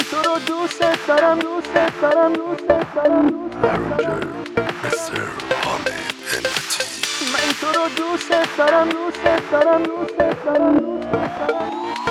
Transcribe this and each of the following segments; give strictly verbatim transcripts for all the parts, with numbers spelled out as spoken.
تو رو دوست دارم دوست دارم دوست دارم Arranger مستر حامد همتی. من تو رو دوست دارم دوست دارم دوست دارم دوست دارم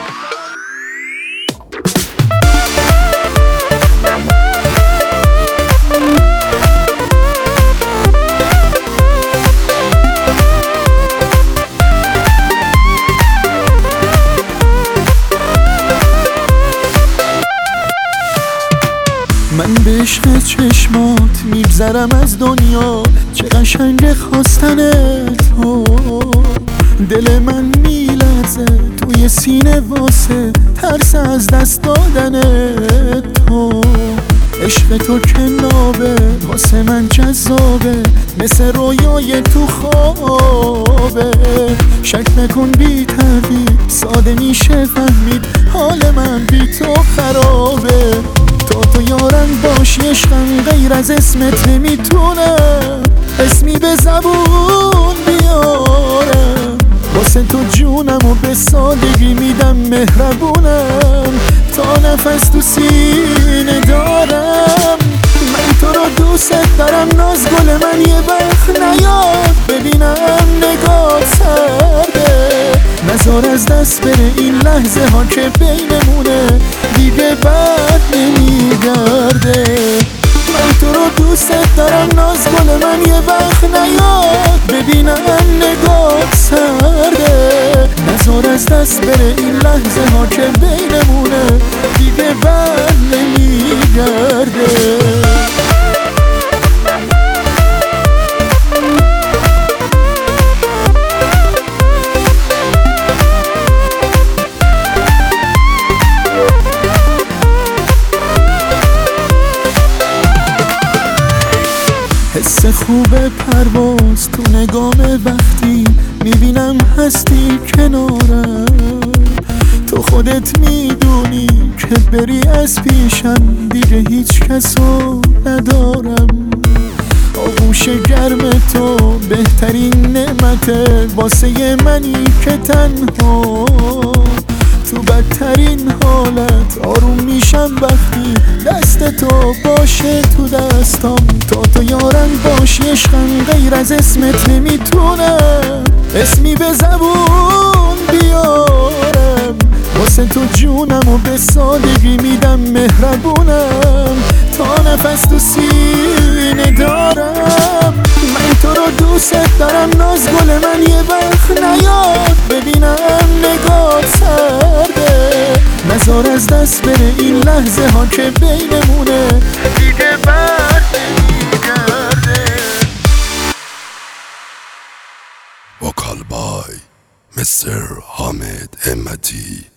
من به عشق چشمات میگذرم از دنیا، چه قشنگ خواستن تو. دل من میلرزه توی سینه واسه ترس از دست دادن تو. عشق تو که نابه واسه من جذابه، مثل رویای تو خوابه. شک نکن بی تردید ساده میشه فهمید حال من بی تو خرابه. تو تو یارم باشی عشقم، غیر از اسمت نمیتونم اسمی به زبون بیارم. واسه تو جونم و به سادگی میدم مهربونم، تا نفس تو سینه دارم. من تو رو دوست دارم، ناز گل من یه وقت نیاد ببینم نگات سرده. نزار از دست بره این لحظه ها که بینمونه، دیگه بد نمیگرده. من تو رو دوست دارم، ناز گل من یه وقت نیاد ببینم نگات سرده. نزار از دست بره این لحظه ها که بینمونه، دیگه بد نمیگرده. حس خوب پرواز تو نگام وقتی میبینم هستی کنارم. تو خودت میدونی که بری از پیشم، دیگه هیچ کسو ندارم. آغوش گرم تو بهترین نعمته واسه منی که تنها. تو بدترین حالت آروم میشم وقتی دست تو باشه تو دستم. تا تو یارم باشی عشقم، غیر از اسمت نمیتونم اسمی به زبون بیارم. واسه تو جونم و به سادگی میدم مهربونم، تا نفس تو سینه دارم. من تو رو دوست دارم، ناز گل من یه وقت نیاد ببینم نگات سرده. نزار از دست بره این لحظه ها که بینمونه، دیگه بد نمیگرده. وکال بای مستر حامد همتی.